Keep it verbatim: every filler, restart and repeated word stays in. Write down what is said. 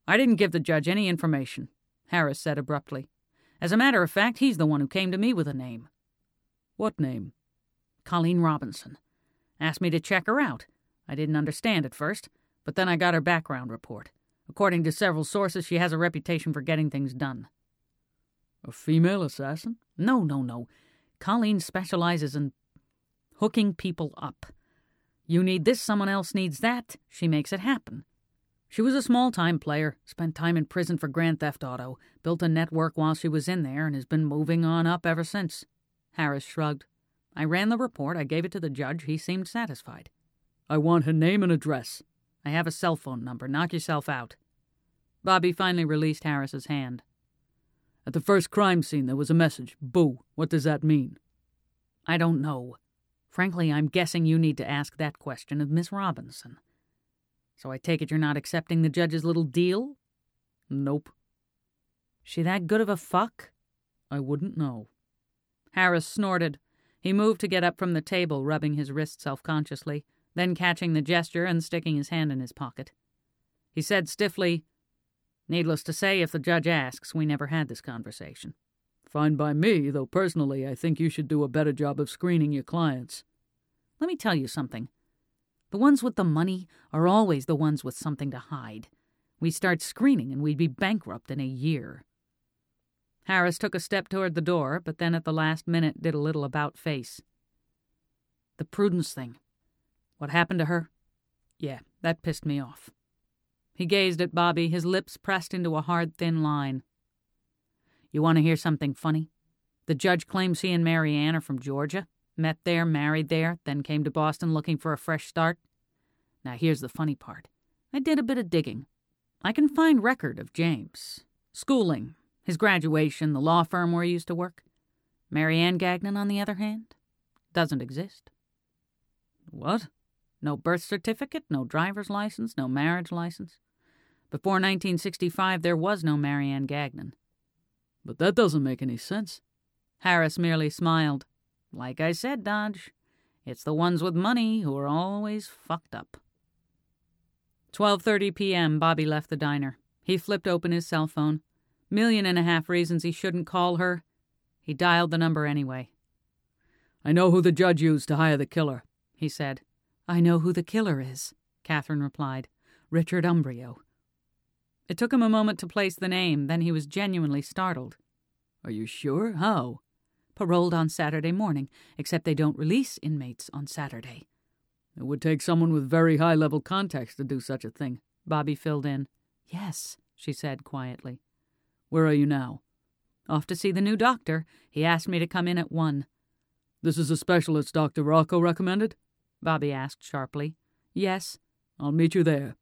I didn't give the judge any information, Harris said abruptly. As a matter of fact, he's the one who came to me with a name. What name? Colleen Robinson. Asked me to check her out. I didn't understand at first, but then I got her background report. According to several sources, she has a reputation for getting things done. A female assassin? No, no, no. Colleen specializes in hooking people up. You need this, someone else needs that. She makes it happen. She was a small-time player, spent time in prison for grand theft auto, built a network while she was in there, and has been moving on up ever since. Harris shrugged. I ran the report, I gave it to the judge, he seemed satisfied. I want her name and address. I have a cell phone number, knock yourself out. Bobby finally released Harris's hand. At the first crime scene there was a message. Boo. What does that mean? I don't know. Frankly, I'm guessing you need to ask that question of Miss Robinson. So I take it you're not accepting the judge's little deal? Nope. She that good of a fuck? I wouldn't know. Harris snorted. He moved to get up from the table, rubbing his wrist self-consciously, then catching the gesture and sticking his hand in his pocket. He said stiffly, Needless to say, if the judge asks, we never had this conversation. Fine by me, though personally I think you should do a better job of screening your clients. Let me tell you something. The ones with the money are always the ones with something to hide. We start screening and we'd be bankrupt in a year. Harris took a step toward the door, but then at the last minute did a little about-face. The Prudence thing. What happened to her? Yeah, that pissed me off. He gazed at Bobby, his lips pressed into a hard, thin line. You want to hear something funny? The judge claims he and Mary Ann are from Georgia, met there, married there, then came to Boston looking for a fresh start. Now here's the funny part. I did a bit of digging. I can find record of James. Schooling, his graduation, the law firm where he used to work. Mary Ann Gagnon, on the other hand, doesn't exist. What? No birth certificate, no driver's license, no marriage license. Before nineteen sixty-five, there was no Mary Ann Gagnon. But that doesn't make any sense. Harris merely smiled. Like I said, Dodge, it's the ones with money who are always fucked up. twelve thirty p.m., Bobby left the diner. He flipped open his cell phone. Million and a half reasons he shouldn't call her. He dialed the number anyway. I know who the judge used to hire the killer, he said. I know who the killer is, Catherine replied. Richard Umbrio. It took him a moment to place the name, then he was genuinely startled. Are you sure? How? Paroled on Saturday morning, except they don't release inmates on Saturday. It would take someone with very high-level contacts to do such a thing, Bobby filled in. Yes, she said quietly. Where are you now? Off to see the new doctor. He asked me to come in at one. This is a specialist Doctor Rocco recommended? Bobby asked sharply. Yes. I'll meet you there.